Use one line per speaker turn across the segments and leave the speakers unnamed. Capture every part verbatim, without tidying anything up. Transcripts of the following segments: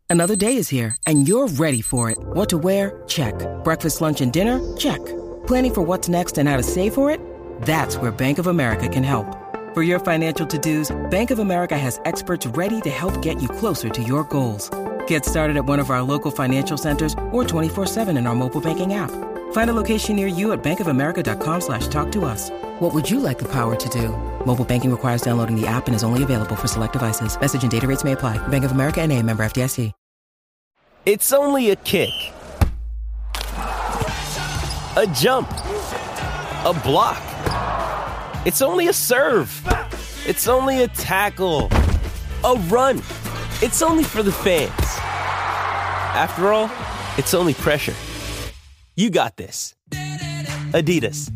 Another day is here, and you're ready for it. What to wear? Check. Breakfast, lunch, and dinner? Check. Planning for what's next and how to save for it? That's where Bank of America can help. For your financial to-dos, Bank of America has experts ready to help get you closer to your goals. Get started at one of our local financial centers or twenty-four seven in our mobile banking app. Find a location near you at bankofamerica.com slash talk to us. What would you like the power to do? Mobile banking requires downloading the app and is only available for select devices. Message and data rates may apply. Bank of America N A, member F D I C.
It's only a kick, a jump, a block. It's only a serve. It's only a tackle, a run. It's only for the fans. After all, it's only pressure. You got this. Adidas.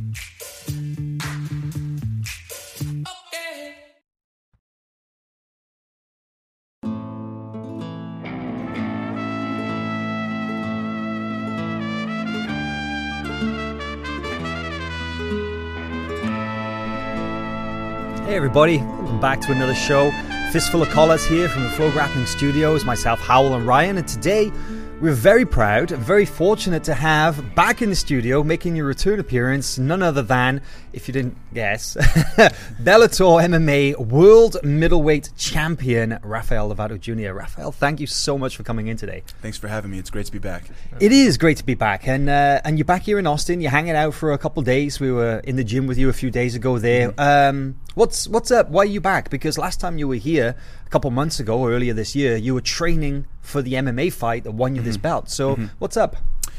Hey everybody, welcome back to another show. Fistful of Collars here from the Flow Grappling Studios, myself, Howell and Ryan, and today we're very proud and very fortunate to have back in the studio, making your return appearance, none other than, if you didn't guess, Bellator M M A World Middleweight Champion, Rafael Lovato Junior Rafael, thank you so much for coming in today.
Thanks for having me. It's great to be back.
It is great to be back, and uh, and you're back here in Austin. You're hanging out for a couple of days. We were in the gym with you a few days ago there. Mm-hmm. Um, what's what's up? Why are you back? Because last time you were here, a couple months ago, or earlier this year, you were training for the M M A fight that won you mm-hmm. this belt. So mm-hmm. what's up?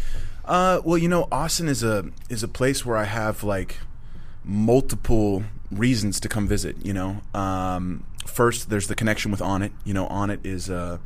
Uh, well, you know, Austin is a is a place where I have like multiple reasons to come visit. You know, um, first there's the connection with Onnit. You know, Onnit is a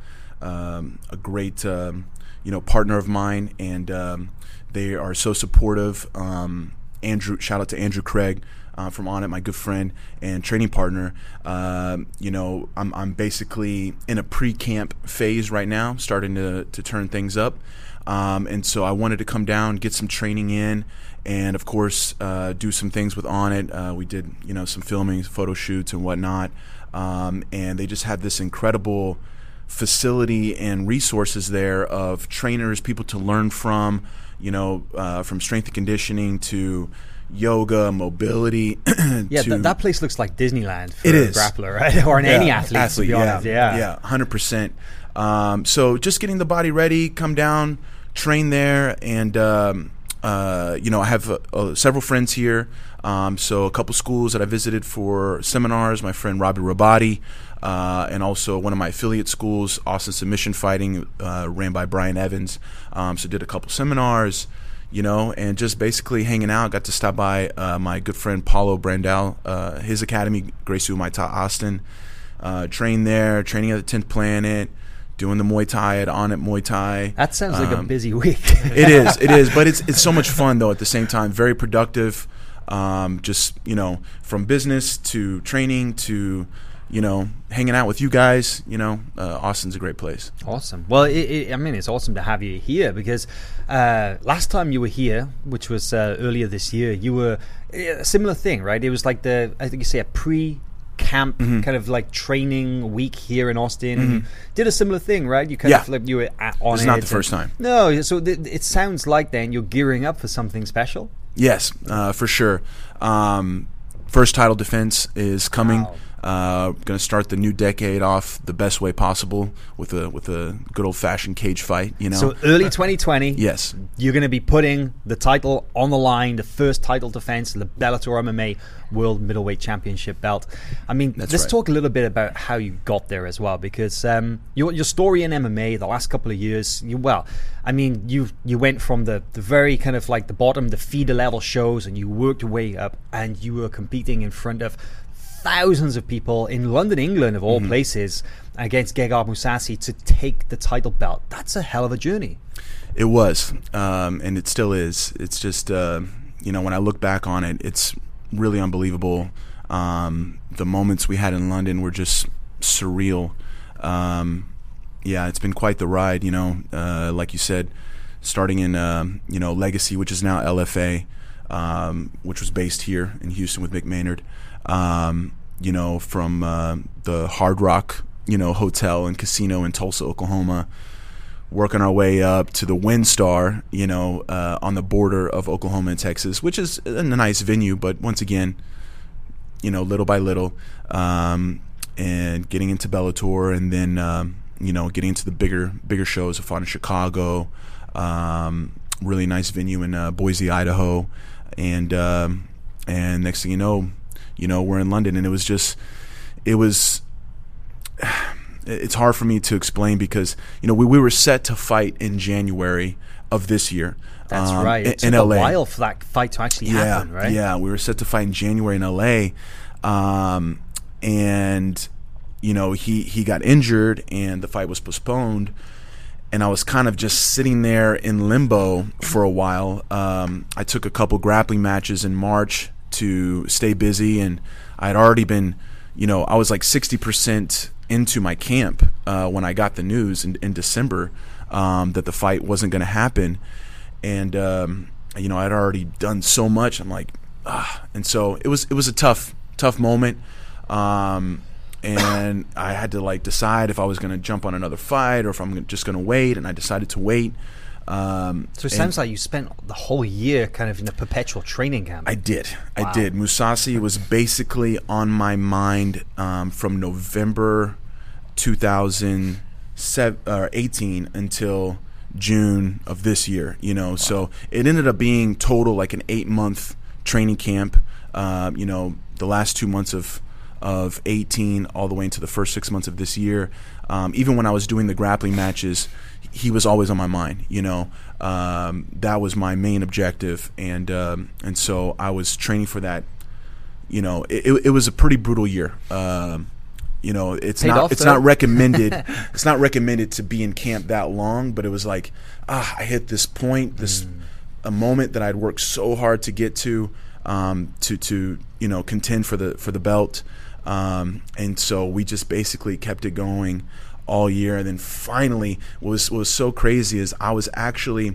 um, a great um, you know partner of mine, and um, they are so supportive. Um, Andrew, shout out to Andrew Craig. Uh, from Onnit, my good friend and training partner. Uh, you know, I'm I'm basically in a pre-camp phase right now, starting to to turn things up, um, and so I wanted to come down, get some training in, and of course uh, do some things with Onnit. Uh, we did you know some filming, photo shoots, and whatnot, um, and they just have this incredible facility and resources there of trainers, people to learn from. You know, uh, from strength and conditioning to yoga, mobility.
yeah,
to,
th- that place looks like Disneyland for
it
a
is.
grappler, right? Or an
yeah,
any athlete,
athlete,
to be
yeah,
honest. Yeah,
yeah, one hundred percent. Um, so just getting the body ready, come down, train there, and um, uh, you know, I have uh, uh, several friends here. Um, so a couple schools that I visited for seminars. My friend Robbie Rabati, uh, and also one of my affiliate schools, Austin Submission Fighting, uh, ran by Brian Evans. Um, so did a couple seminars. You know, and just basically hanging out. Got to stop by uh, my good friend Paulo Brandel, uh, his academy, Gracie Umaita Austin. Uh, trained there, training at the tenth Planet, doing the Muay Thai at Onnit Muay Thai.
That sounds
um,
like a busy week.
It is, it is, but it's it's so much fun though. At the same time, very productive. Um, just you know, from business to training to you know, hanging out with you guys, you know, uh, Austin's a great place.
Awesome. Well, it, it, I mean, it's awesome to have you here because uh, last time you were here, which was uh, earlier this year, you were a similar thing, right? It was like the, I think you say a pre-camp mm-hmm. kind of like training week here in Austin. Mm-hmm. And you did a similar thing, right? You kind
yeah.
of like you were at, on
it's
it. It's
not the first time.
No, so th- it sounds like then you're gearing up for something special.
Yes, uh, for sure. Um, first title defense is coming.
Wow.
Uh, going to start the new decade off the best way possible with a with a good old fashioned cage fight. You know,
so early twenty twenty.
Yes,
you're going to be putting the title on the line, the first title defense, the Bellator M M A World Middleweight Championship belt. I mean,
That's
let's
right.
talk a little bit about how you got there as well, because um, your your story in M M A the last couple of years, you, well, I mean, you you went from the, the very kind of like the bottom, the feeder level shows, and you worked your way up, and you were competing in front of thousands of people in London, England, of all mm-hmm. places, against Gegard Mousasi to take the title belt. That's a hell of a journey.
It was, um, and it still is. It's just, uh, you know, when I look back on it, it's really unbelievable. Um, the moments we had in London were just surreal. Um, yeah, it's been quite the ride, you know, uh, like you said, starting in, uh, you know, Legacy, which is now L F A, um, which was based here in Houston with Mick Maynard. Um, you know, from uh, the Hard Rock, you know, hotel and casino in Tulsa, Oklahoma, working our way up to the WinStar, you know, uh, on the border of Oklahoma and Texas, which is a nice venue, but once again, you know, little by little, um, and getting into Bellator, and then um, you know, getting into the bigger bigger shows. I fought in Chicago, um, really nice venue in uh, Boise, Idaho, and um, and next thing you know, you know, we're in London, and it was just, it was. It's hard for me to explain because, you know, we, we were set to fight in January of this year.
That's
um,
right. It
in,
took
in
a
L A.
while for that fight to actually
yeah,
happen, right?
Yeah, we were set to fight in January in L A. Um, and, you know, he, he got injured and the fight was postponed. And I was kind of just sitting there in limbo for a while. Um, I took a couple grappling matches in March to stay busy. And I had already been, you know, I was like sixty percent into my camp uh, when I got the news in, in December um, that the fight wasn't going to happen. And, um, you know, I'd already done so much. I'm like, ah. And so it was it was a tough, tough moment. Um, and I had to, like, decide if I was going to jump on another fight or if I'm just going to wait. And I decided to wait. Um,
so it sounds like you spent the whole year kind of in a perpetual training camp.
I did.
Wow.
I did. Mousasi was basically on my mind um, from November two thousand eighteen until June of this year. You know, wow. So it ended up being total like an eight month training camp. Um, you know, the last two months of of eighteen all the way into the first six months of this year. Um, even when I was doing the grappling matches, he was always on my mind. You know, um, that was my main objective, and um, and so I was training for that. You know, it, it, it was a pretty brutal year. Um, you know, it's
Paid
not
off,
it's
though.
not recommended. It's not recommended to be in camp that long, but it was like, ah, I hit this point, this mm. a moment that I'd worked so hard to get to, um, to to you know contend for the for the belt, um, and so we just basically kept it going all year. And then finally, what was what was so crazy is I was actually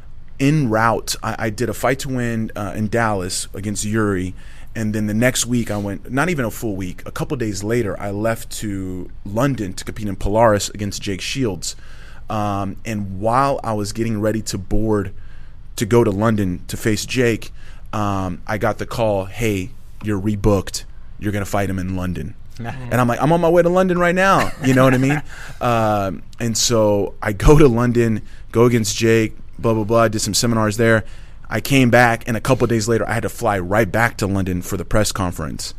en route. I, I did a fight to win uh, in Dallas against Yuri. And then the next week I went, not even a full week, a couple days later, I left to London to compete in Polaris against Jake Shields. Um, and while I was getting ready to board to go to London to face Jake, um, I got the call, hey, you're rebooked. You're going to fight him in London. And I'm like, I'm on my way to London right now. You know what I mean? Um, and so I go to London, go against Jake, blah, blah, blah. I did some seminars there. I came back, and a couple of days later, I had to fly right back to London for the press conference.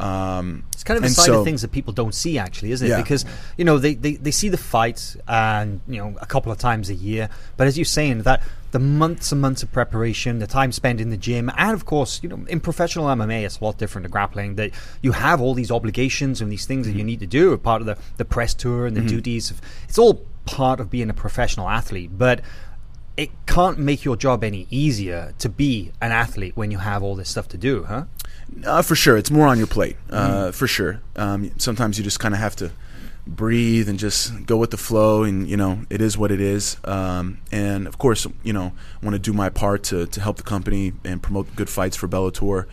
Um,
it's kind of a side
so,
of things that people don't see, actually, isn't it?
Yeah.
Because, you know, they, they, they see the fights and, you know, a couple of times a year. But as you're saying, that the months and months of preparation, the time spent in the gym, and, of course, you know, in professional M M A, it's a lot different to grappling. That you have all these obligations and these things mm-hmm. that you need to do, part of the, the press tour and the mm-hmm. duties. Of, it's all part of being a professional athlete. But it can't make your job any easier to be an athlete when you have all this stuff to do, huh?
Uh, for sure. It's more on your plate, uh, mm. for sure. Um, sometimes you just kind of have to breathe and just go with the flow, and, you know, it is what it is. Um, and, of course, you know, I want to do my part to, to help the company and promote good fights for Bellator.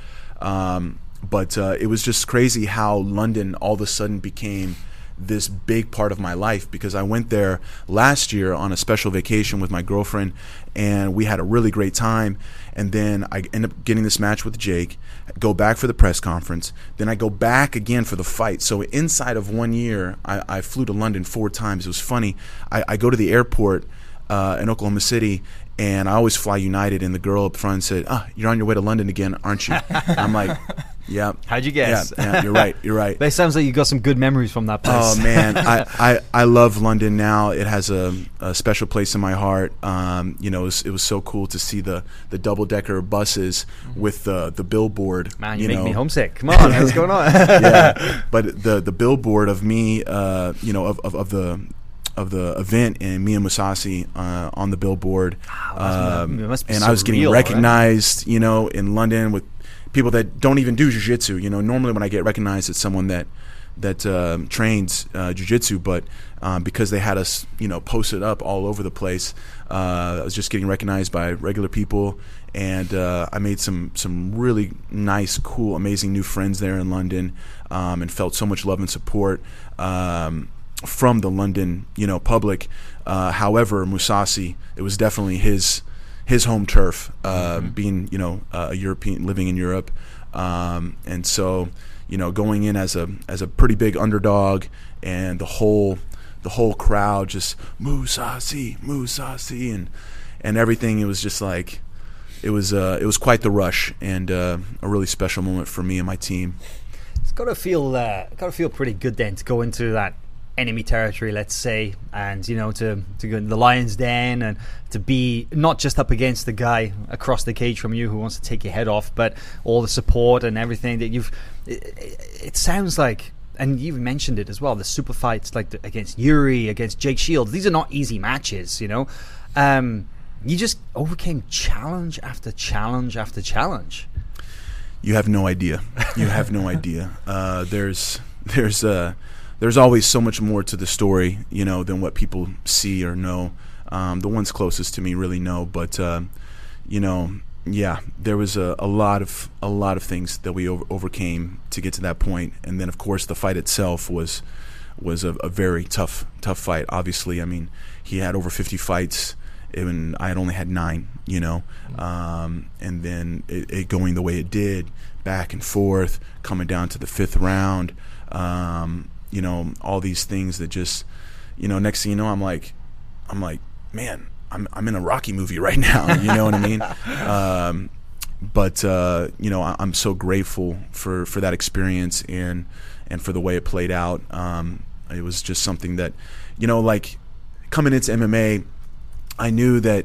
Um, but uh, it was just crazy how London all of a sudden became this big part of my life, because I went there last year on a special vacation with my girlfriend, and we had a really great time. And then I end up getting this match with Jake, go back for the press conference, then I go back again for the fight. So inside of one year, I, I flew to London four times. It was funny. I, I go to the airport uh, in Oklahoma City, and I always fly United, and the girl up front said, ah, you're on your way to London again, aren't you? I'm like, yeah.
How'd you guess?
Yeah, yeah, you're right, you're right.
But it sounds like you got some good memories from that place.
Oh, man, I, I, I love London now. It has a, a special place in my heart. Um, you know, it was, it was so cool to see the, the double-decker buses with the, the billboard.
Man, you,
you
make
know.
me homesick. Come on, what's going on?
Yeah, but the, the billboard of me, uh, you know, of, of, of the... of the event, and me and Mousasi uh, on the billboard.
Wow,
um,
it must be
and
surreal,
I was getting recognized, right? you know, in London with people that don't even do jiu-jitsu. You know, normally when I get recognized, it's someone that that um, trains uh, jiu-jitsu, but um, because they had us, you know, posted up all over the place, uh, I was just getting recognized by regular people, and uh, I made some some really nice, cool, amazing new friends there in London, um, and felt so much love and support Um, from the London, you know, public. Uh, however, Mousasi, it was definitely his his home turf, uh, mm-hmm. being you know a European living in Europe, um, and so you know going in as a as a pretty big underdog, and the whole the whole crowd just Mousasi, Mousasi, and and everything. It was just like it was uh, it was quite the rush, and uh, a really special moment for me and my team.
It's got to feel uh, got to feel pretty good then to go into that enemy territory, let's say, and you know to to go in the lion's den and to be not just up against the guy across the cage from you who wants to take your head off, but all the support and everything that you've. It, it, it sounds like, and you've mentioned it as well, the super fights like the, against Yuri, against Jake Shields. These are not easy matches, you know. Um, you just overcame challenge after challenge after challenge.
You have no idea. You have no idea. Uh, there's there's uh, there's always so much more to the story, you know, than what people see or know. Um, the ones closest to me really know, but uh, you know, yeah, there was a, a lot of a lot of things that we over- overcame to get to that point, and then of course the fight itself was was a, a very tough tough fight. Obviously, I mean, he had over fifty fights. And I had only had nine, you know, um, and then it, it going the way it did, back and forth, coming down to the fifth round, um, you know, all these things that just, you know, next thing you know, I'm like, I'm like, man, I'm I'm in a Rocky movie right now, you know what I mean? Um, but uh, you know, I, I'm so grateful for, for that experience and and for the way it played out. Um, it was just something that, you know, like coming into M M A. I knew that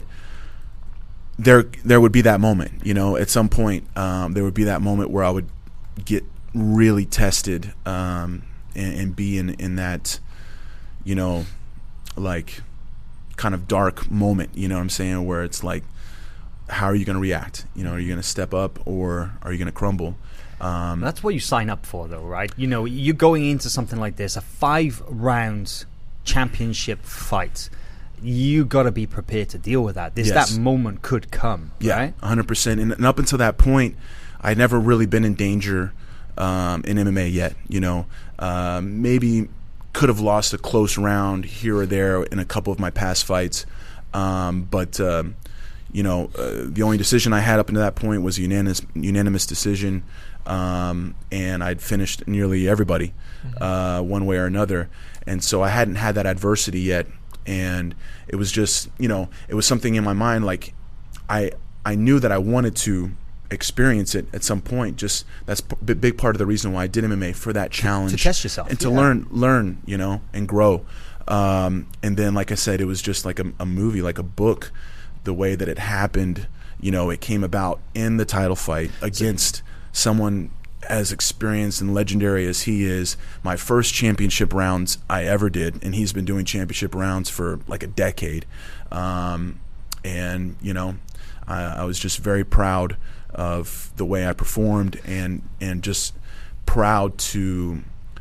there there would be that moment, you know, at some point um, there would be that moment where I would get really tested um, and, and be in, in that, you know, like kind of dark moment, you know what I'm saying, where it's like, how are you going to react? You know, are you going to step up or are you going to crumble? Um,
That's what you sign up for, though, right? You know, you're going into something like this, a five-round championship fight. You got to be prepared to deal with that. This
yes.
that moment could come,
yeah,
right?
one hundred percent. And, and up until that point, I'd never really been in danger um, in M M A yet. You know, um, maybe could have lost a close round here or there in a couple of my past fights, um, but um, you know, uh, the only decision I had up until that point was a unanimous unanimous decision, um, and I'd finished nearly everybody mm-hmm. uh, one way or another, and so I hadn't had that adversity yet. And it was just, you know, it was something in my mind, like I I knew that I wanted to experience it at some point. Just that's a big part of the reason why I did M M A, for that challenge.
To test yourself.
And to
yeah.
learn, learn, you know, and grow. Um, and then, like I said, it was just like a, a movie, like a book, the way that it happened. You know, it came about in the title fight against someone as experienced and legendary as he is. My first championship rounds I ever did, and he's been doing championship rounds for like a decade. Um, and you know, I, I was just very proud of the way I performed, and and just proud to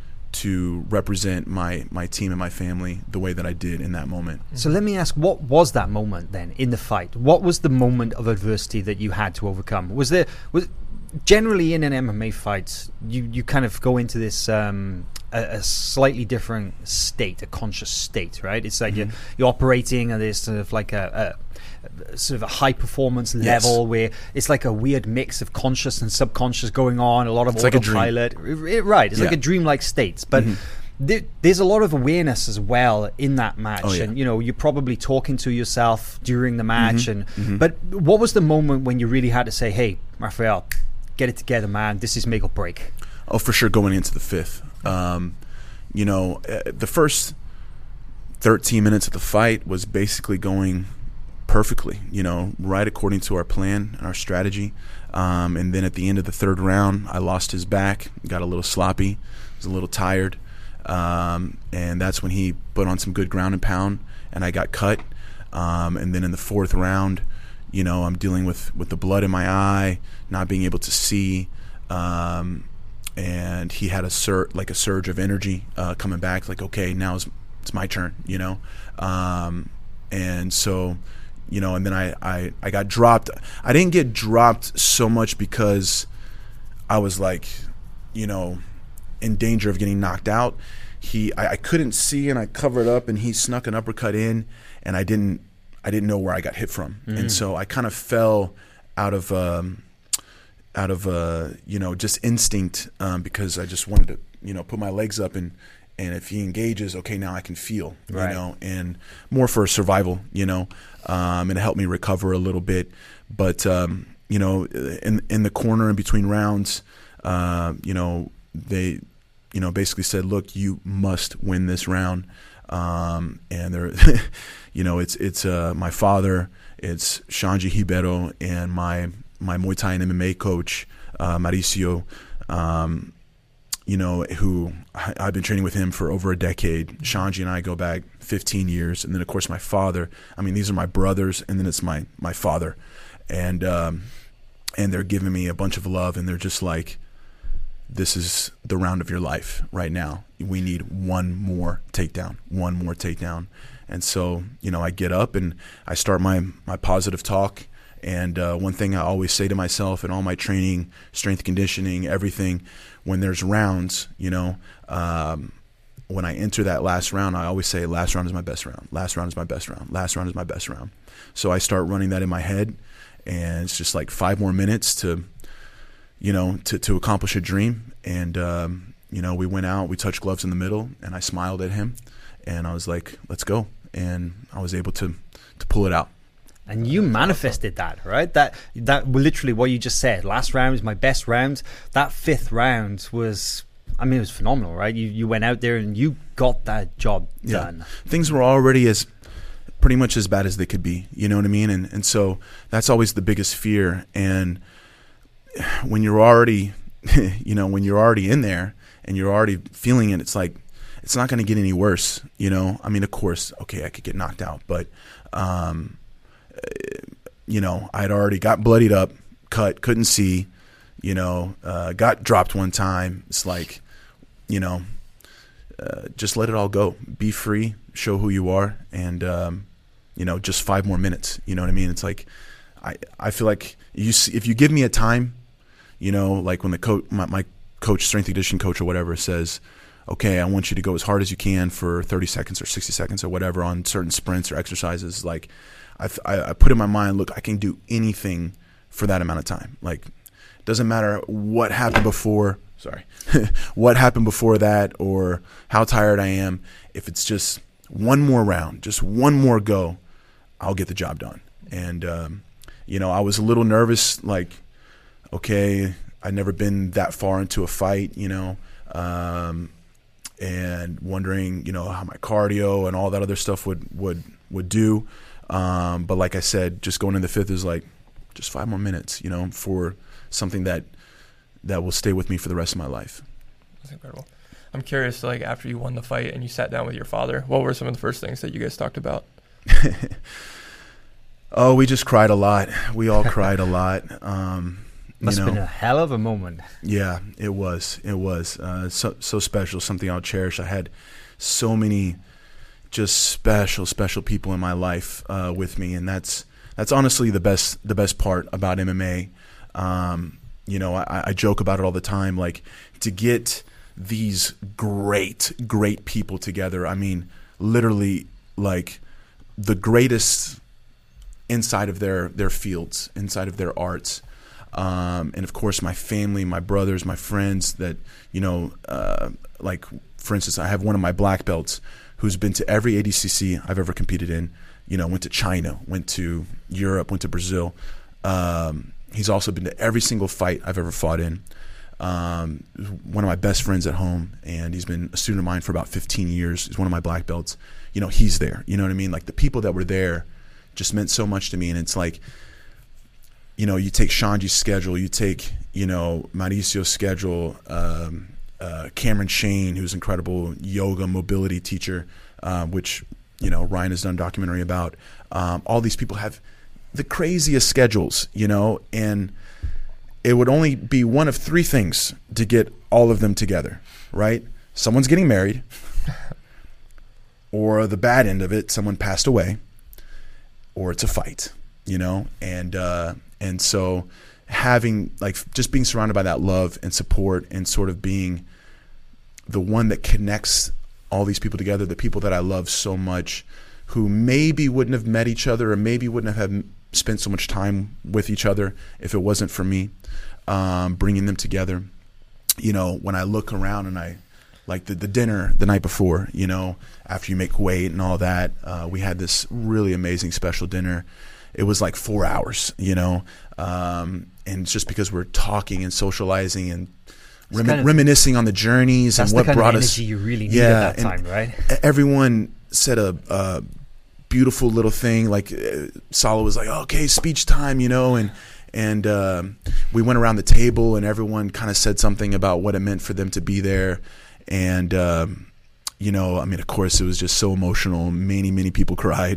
to represent my my team and my family the way that I did in that moment.
So let me ask, what was that moment then in the fight? What was the moment of adversity that you had to overcome? Was there was generally in an M M A fight, you, you kind of go into this um, a, a slightly different state, a conscious state, right? It's like mm-hmm. you're, you're operating at this sort of like a, a sort of a high performance level yes. where it's like a weird mix of conscious and subconscious going on, a lot of
it's
autopilot.
Like
it, right, it's
yeah.
like a dreamlike state. But mm-hmm. there, there's a lot of awareness as well in that match.
Oh, yeah.
And, you know, you're probably talking to yourself during the match.
Mm-hmm.
and
mm-hmm.
But what was the moment when you really had to say, hey, Rafael, get it together, man. This is make or break.
Oh, for sure, going into the fifth. Um, you know, uh, the first thirteen minutes of the fight was basically going perfectly, you know, right according to our plan and our strategy. Um, and then at the end of the third round, I lost his back, got a little sloppy, was a little tired. Um, and that's when he put on some good ground and pound, and I got cut. Um, and then in the fourth round, you know, I'm dealing with, with the blood in my eye, not being able to see, um, and he had a sur- like a surge of energy uh, coming back. Like, okay, now it's, it's my turn, you know, um, and so, you know, and then I, I, I got dropped. I didn't get dropped so much because I was like, you know, in danger of getting knocked out. he I, I couldn't see, and I covered up, and he snuck an uppercut in, and I didn't I didn't know where I got hit from, mm. and so I kind of fell out of um, out of uh, you know just instinct um, because I just wanted to you know put my legs up, and and if he engages, okay, now I can feel, right. you know, and more for survival, you know, um, and it helped me recover a little bit, but um, you know, in in the corner in between rounds, uh, you know, they. you know, basically said, look, you must win this round. Um, and they're, you know, it's, it's, uh, my father, it's Xande Ribeiro, and my, my Muay Thai and M M A coach, uh, Mauricio, um, you know, who I, I've been training with him for over a decade. Xande and I go back fifteen years. And then of course my father, I mean, these are my brothers, and then it's my, my father. And, um, and they're giving me a bunch of love, and they're just like, this is the round of your life right now. We need one more takedown, one more takedown. And so, you know, I get up and I start my, my positive talk. And uh, one thing I always say to myself in all my training, strength conditioning, everything, when there's rounds, you know, um, when I enter that last round, I always say last round is my best round. Last round is my best round. Last round is my best round. So I start running that in my head, and it's just like five more minutes to, you know, to, to accomplish a dream. And, um, you know, we went out, we touched gloves in the middle, and I smiled at him, and I was like, let's go. And I was able to, to pull it out.
And you manifested that, right? That, that literally what you just said, last round is my best round. That fifth round was, I mean, it was phenomenal, right? You, you went out there and you got that job done.
Yeah. Things were already as pretty much as bad as they could be, you know what I mean? And, and so that's always the biggest fear. And when you're already, you know, when you're already in there and you're already feeling it, it's like, it's not going to get any worse, you know? I mean, of course, okay, I could get knocked out, but, um, you know, I'd already got bloodied up, cut, couldn't see, you know, uh, got dropped one time. It's like, you know, uh, just let it all go. Be free, show who you are, and, um, you know, just five more minutes, you know what I mean? It's like, I, I feel like you see, if you give me a time, you know, like when the coach, my, my coach, strength conditioning coach or whatever, says, okay, I want you to go as hard as you can for thirty seconds or sixty seconds or whatever on certain sprints or exercises. Like I, I, I put in my mind, look, I can do anything for that amount of time. Like it doesn't matter what happened before, sorry, what happened before that or how tired I am. If it's just one more round, just one more go, I'll get the job done. And, um, you know, I was a little nervous, like, okay, I'd never been that far into a fight, you know, um, and wondering, you know, how my cardio and all that other stuff would, would, would do. Um, but like I said, just going in the fifth is like just five more minutes, you know, for something that, that will stay with me for the rest of my life.
That's incredible. I'm curious, like after you won the fight and you sat down with your father, what were some of the first things that you guys talked about?
Oh, we just cried a lot. We all cried a lot. Um,
Must
you
have
know,
been a hell of a moment.
Yeah, it was. It was uh, so so special. Something I'll cherish. I had so many just special, special people in my life uh, with me, and that's that's honestly the best the best part about M M A. Um, you know, I, I joke about it all the time. Like to get these great, great people together. I mean, literally, like the greatest inside of their their fields, inside of their arts. Um, and of course, my family, my brothers, my friends that, you know, uh, like, for instance, I have one of my black belts who's been to every A D C C I've ever competed in, you know, went to China, went to Europe, went to Brazil. Um, he's also been to every single fight I've ever fought in. Um, one of my best friends at home, and he's been a student of mine for about fifteen years. He's one of my black belts. You know, he's there. You know what I mean? Like the people that were there just meant so much to me. And it's like, you know, you take Xande's schedule, you take, you know, Mauricio's schedule, um, uh, Cameron Shane, who's an incredible yoga mobility teacher, uh, which, you know, Ryan has done a documentary about. Um, all these people have the craziest schedules, you know, and it would only be one of three things to get all of them together, right? Someone's getting married, or the bad end of it, someone passed away, or it's a fight, you know? And, uh, and so having, like, just being surrounded by that love and support and sort of being the one that connects all these people together, the people that I love so much, who maybe wouldn't have met each other or maybe wouldn't have had spent so much time with each other if it wasn't for me um, bringing them together. You know, when I look around and I, like the, the dinner the night before, you know, after you make weight and all that, uh, we had this really amazing special dinner. It was like four hours, you know, um, and it's just because we're talking and socializing and rem- kind of, reminiscing on the journeys and what
kind
brought
of
us.
Energy you really need
yeah,
at that time, right?
Everyone said a, a beautiful little thing. Like uh, Salo was like, "Okay, speech time," you know, and and um, we went around the table and everyone kind of said something about what it meant for them to be there, and um, you know, I mean, of course, it was just so emotional. Many, many people cried.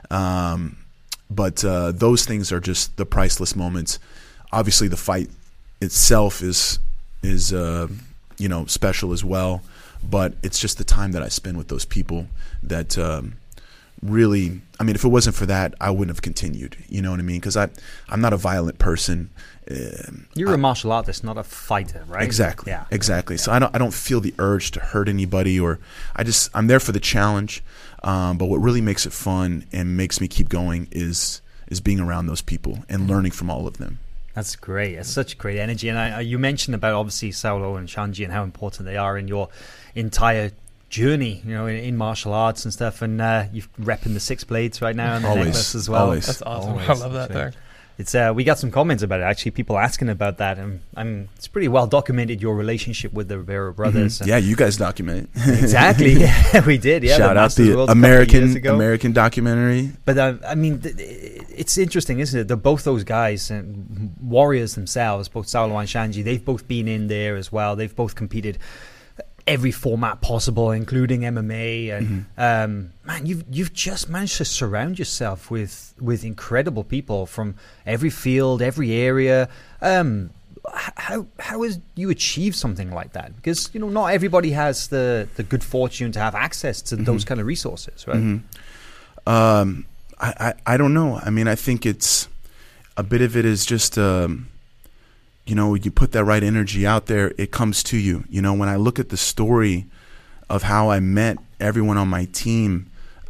Um, But uh, those things are just the priceless moments. Obviously, the fight itself is is uh, you know special as well. But it's just the time that I spend with those people that um, really. I mean, if it wasn't for that, I wouldn't have continued. You know what I mean? Because I I'm not a violent person. Uh,
You're
I,
a martial artist, not a fighter, right?
Exactly.
Yeah.
Exactly.
Yeah.
So I don't I don't feel the urge to hurt anybody, or I just I'm there for the challenge. Um, but what really makes it fun and makes me keep going is is being around those people and learning from all of them.
That's great. It's such great energy. And I, you mentioned about obviously Saulo and Shanji and how important they are in your entire journey, you know, in, in martial arts and stuff. And uh, you're repping the six blades right now and the
always,
necklace as well.
Always.
That's awesome.
Always.
I love that there.
It's uh, we got some comments about it, actually, people asking about that, and I'm, it's pretty well documented, your relationship with the Rivera brothers.
Mm-hmm. Yeah, you guys document it.
Exactly. Yeah, we did. Yeah,
shout
the
out
Masters
the
Worlds a couple of
American
years ago.
American documentary.
But uh, I mean, th- it's interesting, isn't it? They're both those guys, and warriors themselves, both Saulo and Shanji. They've both been in there as well. They've both competed every format possible, including M M A. And
Mm-hmm.
um, man, you've you've just managed to surround yourself with with incredible people from every field, every area. Um, how how has you achieved something like that? Because you know, not everybody has the the good fortune to have access to mm-hmm. those kind of resources, right?
Mm-hmm. Um, I, I I don't know. I mean, I think it's a bit of it is just. Um, You know, you put that right energy out there, it comes to you. You know, when I look at the story of how I met everyone on my team,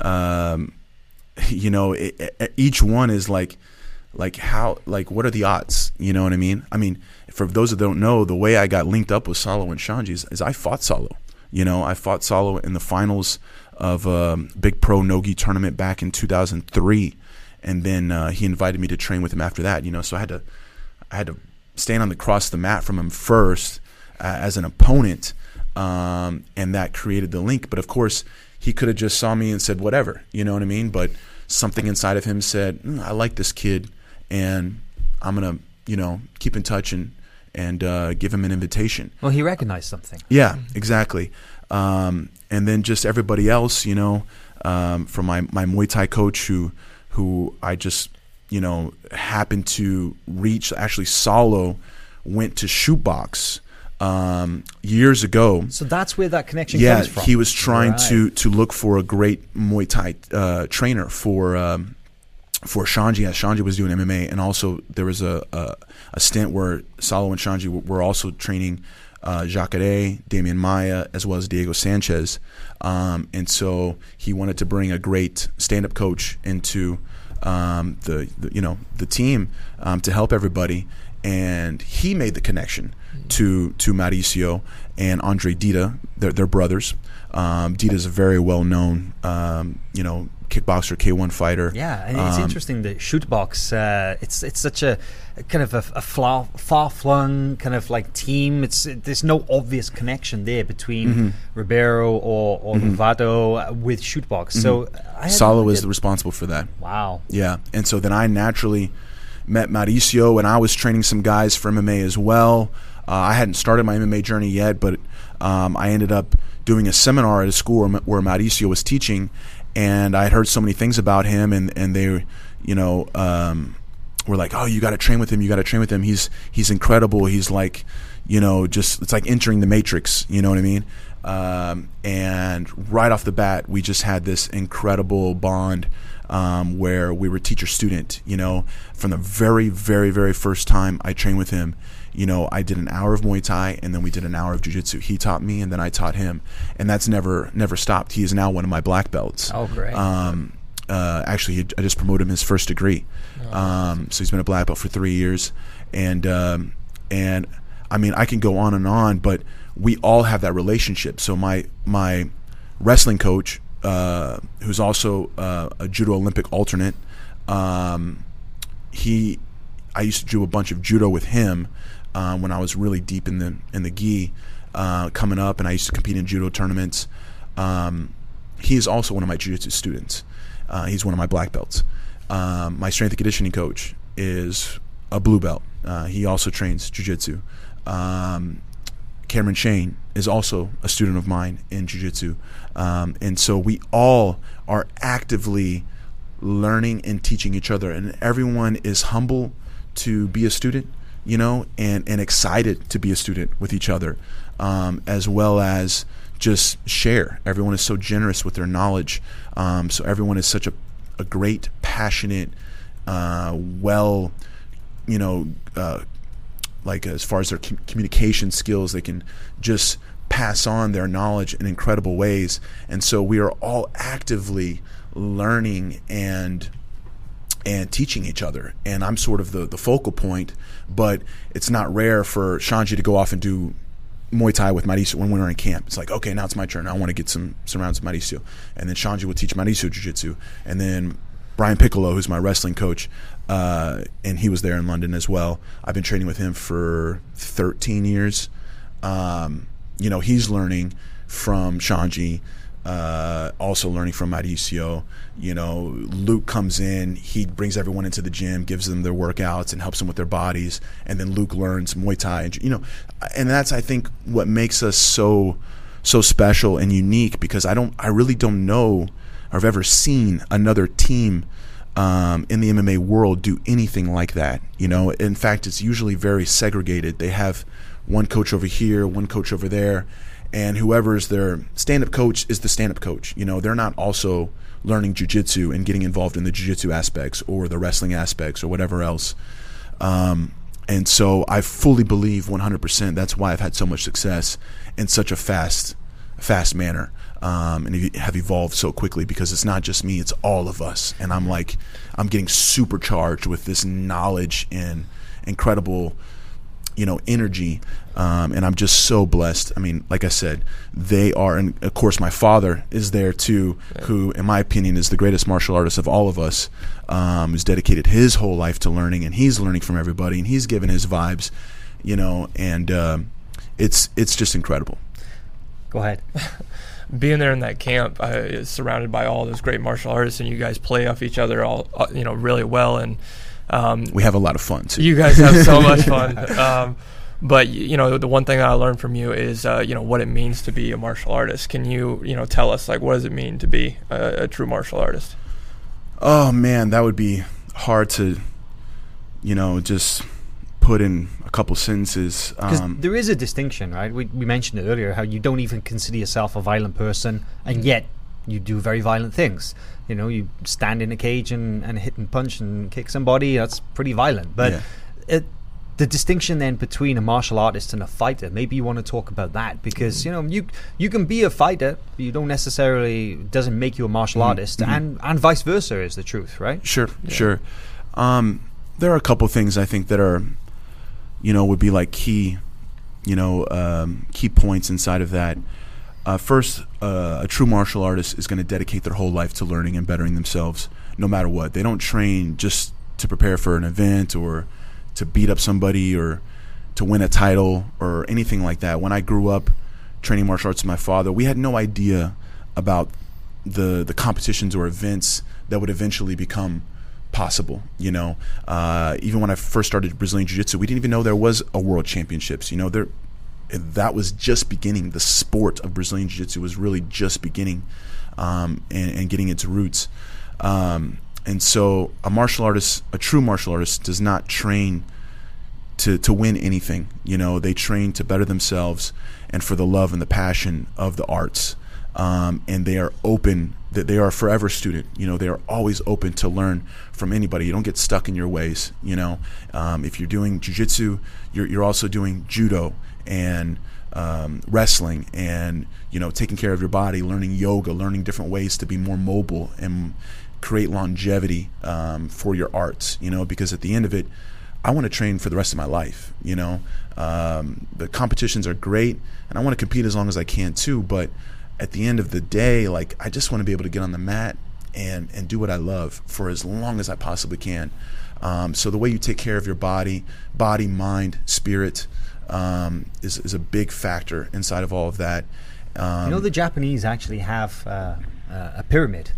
um, you know, it, it, each one is like, like how, like what are the odds? You know what I mean? I mean, for those that don't know, the way I got linked up with Saulo and Shanji is, is I fought Saulo. You know, I fought Saulo in the finals of a Big Pro Nogi tournament back in two thousand three, and then uh, he invited me to train with him after that. You know, so I had to, I had to. stand on the cross the mat from him first uh, as an opponent, um, and that created the link. But of course, he could have just saw me and said whatever, you know what I mean? But something inside of him said, mm, I like this kid, and I'm gonna, you know, keep in touch and and uh, give him an invitation.
Well, he recognized something.
Yeah, exactly. Um, and then just everybody else, you know, um, from my my Muay Thai coach who who I just. you know, happened to reach. Actually, Saulo went to Shootbox um, years ago.
So that's where that connection
yeah,
comes from.
he was trying
right.
to to look for a great Muay Thai uh, trainer for um, for Shanji, as Shanji was doing M M A, and also there was a a, a stint where Saulo and Shanji were, were also training uh, Jacare, Damian Maia, as well as Diego Sanchez, um, and so he wanted to bring a great stand-up coach into. Um, the, the you know the team um, to help everybody, and he made the connection to to Mauricio and Andre Dita. They're, they're brothers. Um, Dita is a very well known um, you know kickboxer, K one fighter.
Yeah, and it's
um,
interesting that Shootbox. Uh, it's it's such a, a kind of a, a far far flung kind of like team. It's there's no obvious connection there between
mm-hmm.
Ribeiro or or
mm-hmm.
Lovato with Shootbox. Mm-hmm. So I
Saulo
no
is responsible for that.
Wow.
Yeah, and so then I naturally met Mauricio, and I was training some guys for M M A as well. Uh, I hadn't started my M M A journey yet, but um, I ended up doing a seminar at a school where, where Mauricio was teaching, and I had heard so many things about him, and, and they, you know, um, were like, oh, you got to train with him, you got to train with him. He's he's incredible. He's like, you know, just it's like entering the Matrix. You know what I mean? Um, and right off the bat, we just had this incredible bond. um, where we were teacher student. You know, from the very, very, very first time I trained with him, you know, I did an hour of Muay Thai and then we did an hour of Jiu-Jitsu. He taught me and then I taught him, and that's never, never stopped. He is now one of my black belts.
Oh, great.
Um, uh, actually, he, I just promoted him his first degree.
Oh,
um, so he's been a black belt for three years, and um, and I mean, I can go on and on, but we all have that relationship. So my my wrestling coach, uh, who's also uh, a judo Olympic alternate, um, he, I used to do a bunch of judo with him um, when I was really deep in the in the gi uh, coming up, and I used to compete in judo tournaments. Um, he is also one of my jiu-jitsu students. Uh, he's one of my black belts. Um, my strength and conditioning coach is a blue belt. Uh, he also trains jiu-jitsu. Um, Cameron Shane is also a student of mine in jiu-jitsu. Um, and so we all are actively learning and teaching each other, and everyone is humble to be a student, you know, and, and excited to be a student with each other, um, as well as just share. Everyone is so generous with their knowledge. Um, so everyone is such a, a great, passionate, uh, well, you know, uh, like as far as their com- communication skills, they can just pass on their knowledge in incredible ways. And so we are all actively learning and and teaching each other. And I'm sort of the, the focal point, but it's not rare for Shanji to go off and do Muay Thai with Mauricio when we were in camp. It's like, okay, now it's my turn. I want to get some, some rounds of Mauricio. And then Shanji would teach Mauricio Jiu-Jitsu. And then Brian Piccolo, who's my wrestling coach, uh, and he was there in London as well. I've been training with him for thirteen years. Um, you know, he's learning from Shanji, uh, also learning from Mauricio. You know, Luke comes in, he brings everyone into the gym, gives them their workouts and helps them with their bodies, and then Luke learns Muay Thai. And, you know, and that's, I think, what makes us so so special and unique, because I don't, I really don't know or have ever seen another team um, in the M M A world do anything like that. You know, in fact, it's usually very segregated. They have one coach over here, one coach over there, and whoever's their stand-up coach is the stand-up coach. You know, they're not also learning jiu-jitsu and getting involved in the jiu-jitsu aspects or the wrestling aspects or whatever else. Um, and so I fully believe one hundred percent that's why I've had so much success in such a fast, fast manner, um, and have evolved so quickly, because it's not just me, it's all of us. And I'm like, I'm getting supercharged with this knowledge and incredible, you know, energy, um, and I'm just so blessed. I mean, like I said, they are, and of course my father is there too, who in my opinion is the greatest martial artist of all of us, um, who's dedicated his whole life to learning, and he's learning from everybody, and he's given his vibes, you know, and um, it's it's just incredible.
Go ahead.
Being there in that camp, uh, surrounded by all those great martial artists, and you guys play off each other all, uh, you know, really well, and Um,
we have a lot of fun too.
You guys have so much fun. Um, but you know, the one thing that I learned from you is, uh, you know, what it means to be a martial artist. Can you, you know, tell us, like, what does it mean to be a, a true martial artist?
Oh man, that would be hard to, you know, just put in a couple sentences.
Because
um,
there is a distinction, right? We, we mentioned it earlier, how you don't even consider yourself a violent person, and yet you do very violent things. You know, you stand in a cage and, and hit and punch and kick somebody. That's pretty violent. But
Yeah.
it, the distinction then between a martial artist and a fighter, maybe you want to talk about that, because you know you you can be a fighter, but you don't necessarily, doesn't make you a martial
Mhm,
artist,
mhm.
and and vice versa is the truth, right?
Sure, sure. Um, there are a couple things I think that are, you know, would be like key, you know, um, key points inside of that. Uh, first, uh, a true martial artist is going to dedicate their whole life to learning and bettering themselves, no matter what. They don't train just to prepare for an event or to beat up somebody or to win a title or anything like that. When I grew up training martial arts with my father, we had no idea about the the competitions or events that would eventually become possible. You know, uh, even when I first started Brazilian Jiu-Jitsu, we didn't even know there was a World Championships. You know, there. That was just beginning. The sport of Brazilian Jiu-Jitsu was really just beginning, um, and, and getting its roots. Um, and so a martial artist, a true martial artist, does not train to, to win anything. You know, they train to better themselves and for the love and the passion of the arts. Um, and they are open. that they are a forever student. You know, they are always open to learn from anybody. You don't get stuck in your ways. You know, um, if you're doing jiu-jitsu, you're you're also doing judo and um, wrestling, and you know, taking care of your body, learning yoga, learning different ways to be more mobile and create longevity um, for your arts. You know, because at the end of it, I want to train for the rest of my life. You know, um, the competitions are great, and I want to compete as long as I can too. But at the end of the day, like, I just want to be able to get on the mat and and do what I love for as long as I possibly can. Um, so the way you take care of your body, body, mind, spirit, um, is is a big factor inside of all of that. Um,
you know, the Japanese actually have uh, uh, a pyramid.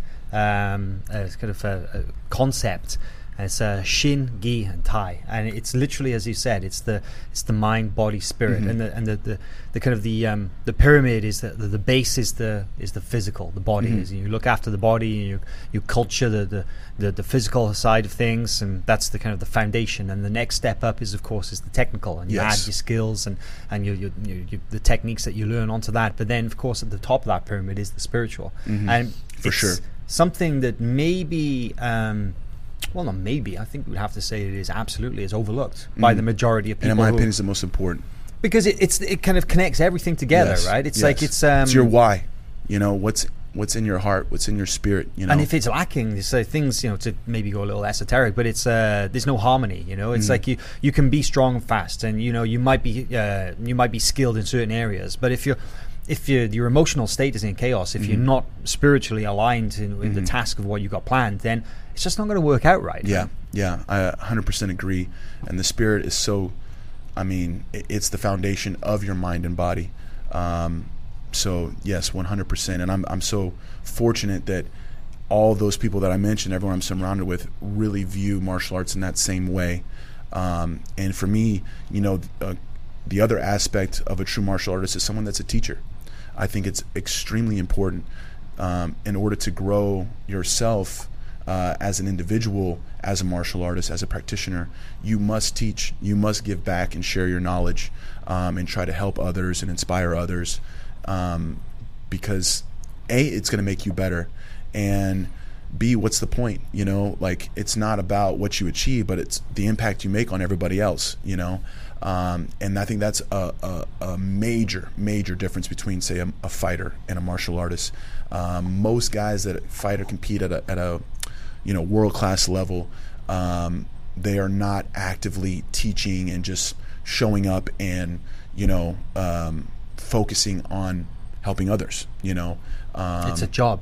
Um, it's kind of a, a concept. It's uh, Shin, Gi, and Tai, and it's literally, as you said, it's the it's the mind, body, spirit, mm-hmm. and the and the, the, the kind of the um, the pyramid is the, the the base is the is the physical, the body. Mm-hmm. Is you look after the body, and you you culture the, the, the, the physical side of things, and that's the kind of the foundation. And the next step up is, of course, is the technical, and you
yes.
add your skills and and you, you, you, you the techniques that you learn onto that. But then, of course, at the top of that pyramid is the spiritual, mm-hmm. and
for sure
something that maybe. Um, Well, not maybe. I think we'd have to say it is absolutely is overlooked mm. by the majority of people.
And in my opinion, it's the most important
because it, it's it kind of connects everything together,
yes.
right? It's
yes.
like it's um,
it's your why. You know, what's what's in your heart, what's in your spirit. You know,
and if it's lacking, there's uh, things, you know, to maybe go a little esoteric, but it's uh, there's no harmony. You know, it's mm. like you you can be strong and fast, and you know you might be uh, you might be skilled in certain areas, but if you're if you your emotional state is in chaos, if mm-hmm. you're not spiritually aligned in, in mm-hmm. the task of what you got planned, then it's just not going to work out right.
Yeah, yeah, I one hundred percent agree. And the spirit is so, I mean, it's the foundation of your mind and body. Um, so yes, one hundred percent. And I'm I'm so fortunate that all those people that I mentioned, everyone I'm surrounded with, really view martial arts in that same way. Um, and for me, you know, uh, the other aspect of a true martial artist is someone that's a teacher. I think it's extremely important um, in order to grow yourself uh, as an individual, as a martial artist, as a practitioner. You must teach, you must give back and share your knowledge um, and try to help others and inspire others um, because A, it's going to make you better, and B, what's the point? You know, like, it's not about what you achieve, but it's the impact you make on everybody else, you know. Um, and I think that's a, a, a major, major difference between, say, a, a fighter and a martial artist. Um, most guys that fight or compete at a, at a you know, world-class level, um, they are not actively teaching and just showing up and, you know, um, focusing on helping others, you know. Um,
it's a job.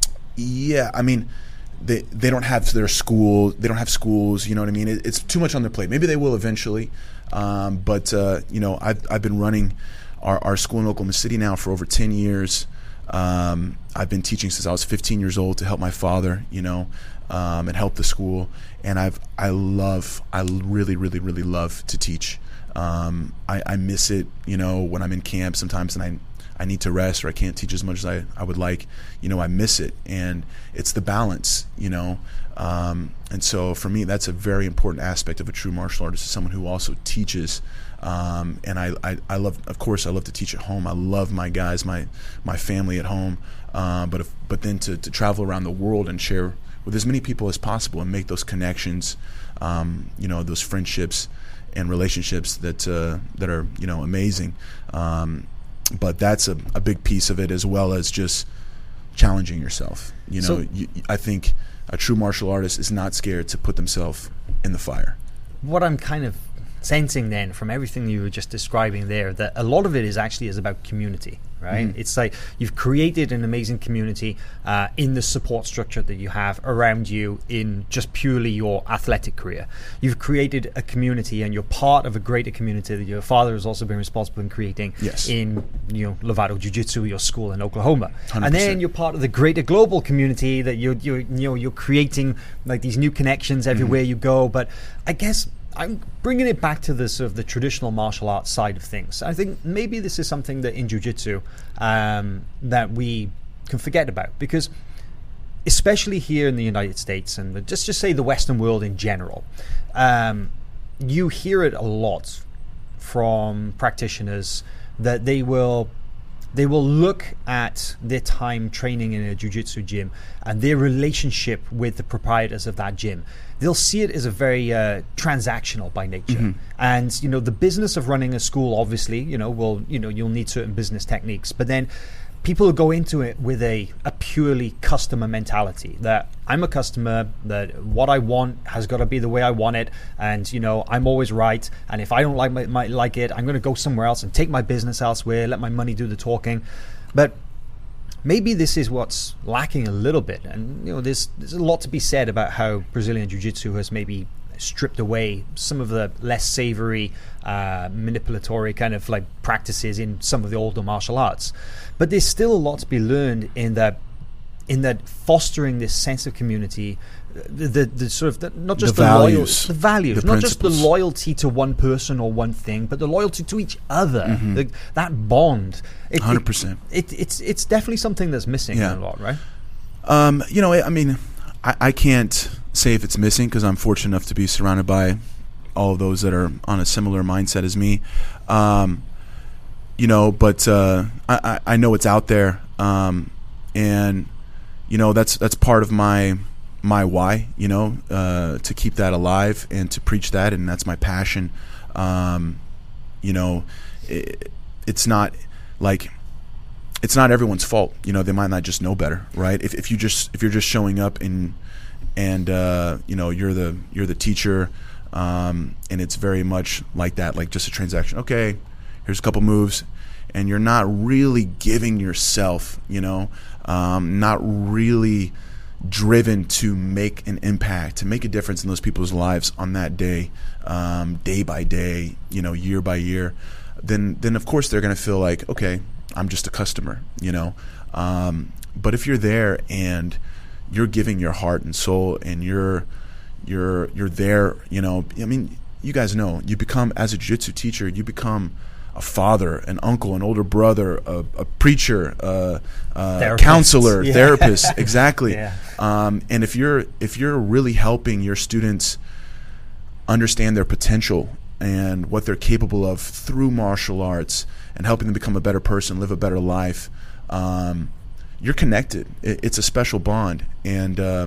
Yeah, I mean, they they don't have their school. They don't have schools. You know what I mean? It, it's too much on their plate. Maybe they will eventually, um, but uh, you know, I've I've been running our, our school in Oklahoma City now for over ten years. Um, I've been teaching since I was fifteen years old to help my father, you know, um, and help the school. And I've I love I really really really love to teach. Um, I, I miss it, you know, when I'm in camp sometimes, and I. I need to rest, or I can't teach as much as I, I would like, you know, I miss it. And it's the balance, you know. Um, and so for me, that's a very important aspect of a true martial artist, is someone who also teaches. Um, and I, I, I love, of course, I love to teach at home. I love my guys, my my family at home. Uh, but if, but then to, to travel around the world and share with as many people as possible and make those connections, um, you know, those friendships and relationships that uh, that are, you know, amazing. Um, But that's a, a big piece of it, as well as just challenging yourself. You know,
So-
you, I think a true martial artist is not scared to put themselves in the fire.
What I'm kind of sensing then from everything you were just describing there, that a lot of it is actually is about community, right?
Mm-hmm.
It's like you've created an amazing community uh, in the support structure that you have around you in just purely your athletic career. You've created a community, and you're part of a greater community that your father has also been responsible in creating
Yes.
in, you know, Lovato Jiu-Jitsu, your school in Oklahoma.
one hundred
And then
percent.
you're part of the greater global community that you're, you're, you know, you're creating like these new connections everywhere
Mm-hmm.
you go. But I guess I'm bringing it back to the sort of the traditional martial arts side of things. I think maybe this is something that in jiu-jitsu um, that we can forget about, because especially here in the United States, and just just say the Western world in general, um, you hear it a lot from practitioners that they will they will look at their time training in a jiu-jitsu gym and their relationship with the proprietors of that gym. They'll see it as a very uh, transactional by nature. Mm-hmm. And, you know, the business of running a school, obviously, you know, will, you know, you'll need certain business techniques. But then people go into it with a, a purely customer mentality, that I'm a customer, that what I want has got to be the way I want it, and you know I'm always right, and if I don't like my, my, like it, I'm going to go somewhere else and take my business elsewhere, let my money do the talking. But maybe this is what's lacking a little bit, and you know there's there's a lot to be said about how Brazilian Jiu-Jitsu has maybe stripped away some of the less savory, uh, manipulatory kind of like practices in some of the older martial arts. But there's still a lot to be learned in that, in that fostering this sense of community, the the, the sort of the, not just
the,
the
values,
loyal, the values,
the
not just the
principles.
loyalty to one person or one thing, but the loyalty to each other.
Mm-hmm.
The, that bond, it,
one hundred percent.
It, it, it's it's definitely something that's missing
Yeah.
in a lot, right?
Um, you know, I mean, I, I can't say if it's missing because I'm fortunate enough to be surrounded by all of those that are on a similar mindset as me. Um, you know, but uh, I, I know it's out there, um, and you know that's that's part of my my why. You know, uh, to keep that alive and to preach that, and that's my passion. Um, you know, it, it's not like. It's not everyone's fault, you know. They might not just know better, right? If if you just if you're just showing up and and uh, you know you're the you're the teacher, um, and it's very much like that, like just a transaction. Okay, here's a couple moves, and you're not really giving yourself, you know, um, not really driven to make an impact, to make a difference in those people's lives on that day, um, day by day, you know, year by year. Then then of course they're going to feel like, okay, I'm just a customer, you know. Um, but if you're there and you're giving your heart and soul, and you're you're you're there, you know. I mean, you guys know, you become, as a jiu-jitsu teacher, you become a father, an uncle, an older brother, a, a preacher, a, a counselor,
yeah.
therapist. Exactly.
Yeah.
Um, and if you're if you're really helping your students understand their potential and what they're capable of through martial arts, and helping them become a better person, live a better life, um, you're connected. It, it's a special bond, and uh,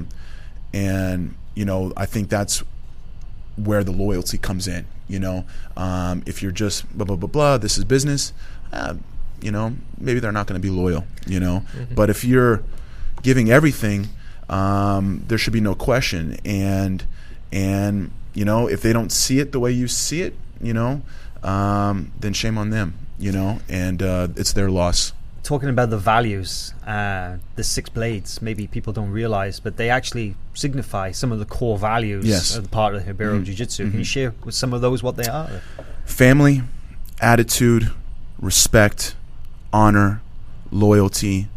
and you know I think that's where the loyalty comes in. You know, um, if you're just blah blah blah blah, this is business. Uh, you know, maybe they're not going to be loyal. You know, mm-hmm. But if you're giving everything, um, there should be no question. And and you know, if they don't see it the way you see it, you know, um, then shame on them. You know, and uh, it's their loss.
Talking about the values, uh, the six blades, maybe people don't realize, but they actually signify some of the core values
yes.
of the part of Ribeiro
mm-hmm.
Jiu-Jitsu.
Mm-hmm.
Can you share with some of those what they are?
Family, attitude, respect, honor, loyalty,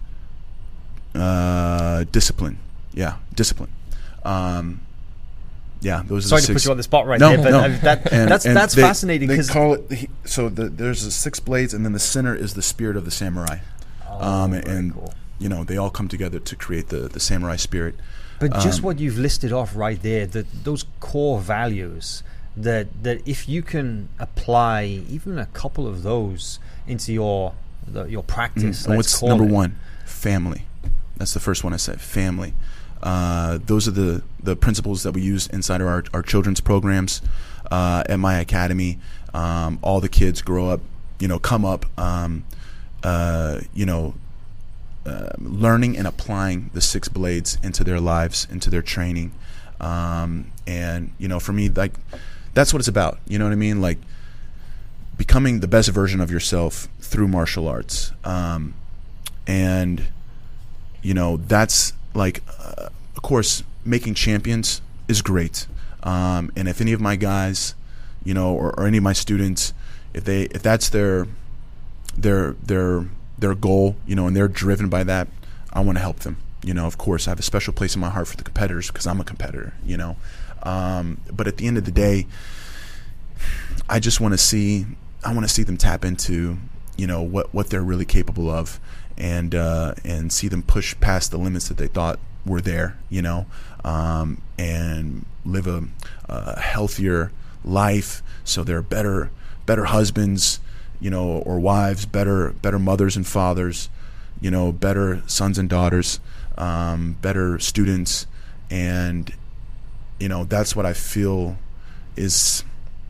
uh, discipline. Yeah, discipline. Um, Yeah, those
Sorry
are the
to
six.
put you on the spot right
no,
there, but
no.
uh, that,
and,
that's
and
that's
they,
fascinating.
They
Cause
call it the, so. The, there's the six blades, and then the center is the spirit of the samurai.
oh,
um,
very
and
cool.
you know they all come together to create the the samurai spirit.
But um, just what you've listed off right there, that those core values, that that if you can apply even a couple of those into your the, your practice,
mm-hmm. and
let's
what's
call
number
it.
one? Family. That's the first one I said. Family. Uh, those are the, the principles that we use inside of our, our children's programs uh, at my academy. Um, all the kids grow up, you know, come up, um, uh, you know, uh, learning and applying the six blades into their lives, into their training. Um, and, you know, for me, like, that's what it's about. You know what I mean? Like, becoming the best version of yourself through martial arts. Um, and, you know, that's... Like, uh, of course, making champions is great. Um, and if any of my guys, you know, or, or any of my students, if they, if that's their, their, their, their goal, you know, and they're driven by that, I want to help them. You know, of course, I have a special place in my heart for the competitors because I'm a competitor. You know, um, but at the end of the day, I just want to see, I want to see them tap into, you know, what what they're really capable of. And uh, and see them push past the limits that they thought were there, you know, um, and live a, a healthier life, so they're better better husbands you know, or wives, better better mothers and fathers, you know, better sons and daughters, um, better students, and you know, that's what I feel is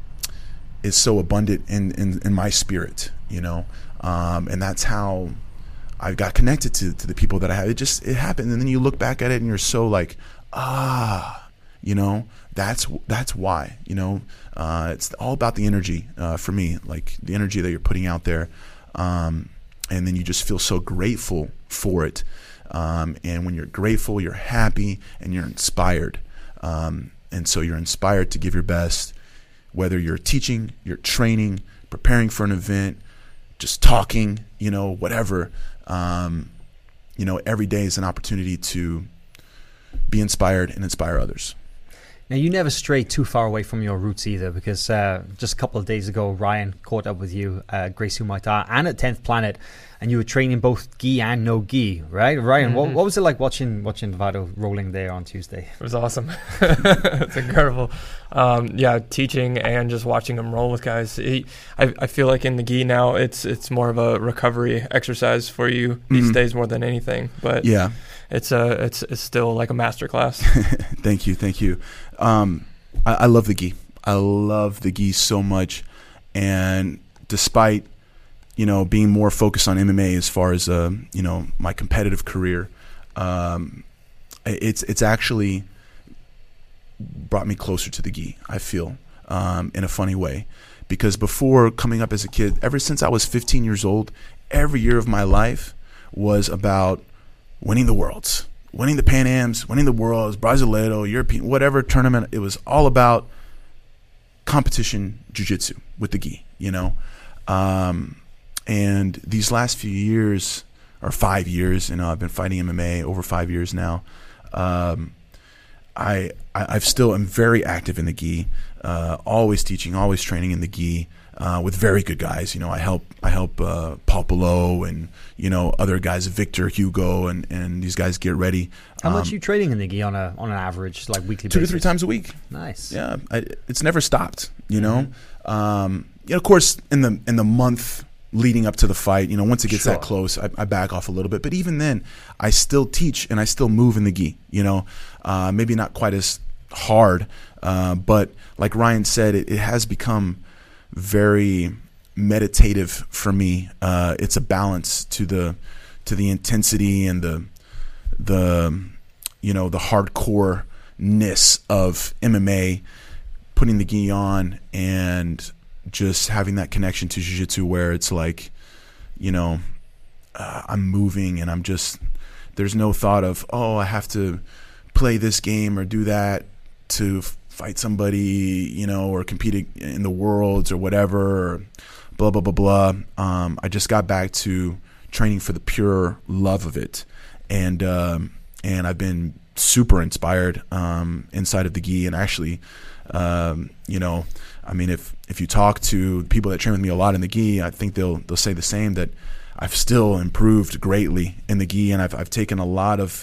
is so abundant in in, in my spirit, you know, um, and that's how I got connected to to the people that I have. It just it happened, and then you look back at it, and you're so like, ah, you know, that's that's why, you know, uh, it's all about the energy uh, for me, like the energy that you're putting out there, um, and then you just feel so grateful for it, um, and when you're grateful, you're happy and you're inspired, um, and so you're inspired to give your best, whether you're teaching, you're training, preparing for an event, just talking, you know, whatever. Um, you know, every day is an opportunity to be inspired and inspire others.
Now, you never strayed too far away from your roots either, because uh, just a couple of days ago, Ryan caught up with you at Gracie Muay Thai and at tenth Planet, and you were training both gi and no gi, right? Ryan, mm-hmm. what, what was it like watching watching Vado rolling there on Tuesday?
It was awesome. It's incredible. Um, yeah, teaching and just watching him roll with guys. He, I, I feel like in the gi now, it's it's more of a recovery exercise for you these mm-hmm. days more than anything. But
yeah.
It's a it's it's still like a master class.
Thank you, thank you. Um, I, I love the gi. I love the gi so much, and despite you know being more focused on M M A as far as uh, you know my competitive career, um, it's it's actually brought me closer to the gi. I feel um, in a funny way, because before coming up as a kid, ever since I was fifteen years old, every year of my life was about winning the worlds, winning the Pan Ams, winning the worlds, Brasileiro, European, whatever tournament. It was all about competition jiu-jitsu with the gi, you know. Um, and these last few years, or five years, you know, I've been fighting M M A over five years now. Um, I, I I've still am very active in the gi, uh, always teaching, always training in the gi. Uh, with very good guys, you know, I help I help uh, Paul Pelot and you know other guys, Victor Hugo, and, and these guys get ready.
How
um,
much are you training in the gi on a on an average, like weekly
two
basis?
to three times a week.
Nice.
Yeah, I, it's never stopped. You know,
mm-hmm.
um, you know, of course, in the in the month leading up to the fight, you know, once it gets
Sure.
that close, I, I back off a little bit. But even then, I still teach and I still move in the gi. You know, uh, maybe not quite as hard, uh, but like Ryan said, it, it has become very meditative for me. Uh, it's a balance to the to the intensity and the the you know the hardcore-ness of M M A, putting the gi on and just having that connection to jiu-jitsu where it's like, you know, uh, I'm moving and I'm just, there's no thought of, oh, I have to play this game or do that to fight somebody, you know, or compete in the worlds or whatever, or blah, blah, blah, blah. Um, I just got back to training for the pure love of it. And, um, and I've been super inspired um, inside of the gi. And actually, um, you know, I mean, if, if you talk to people that train with me a lot in the gi, I think they'll, they'll say the same, that I've still improved greatly in the gi. And I've, I've taken a lot of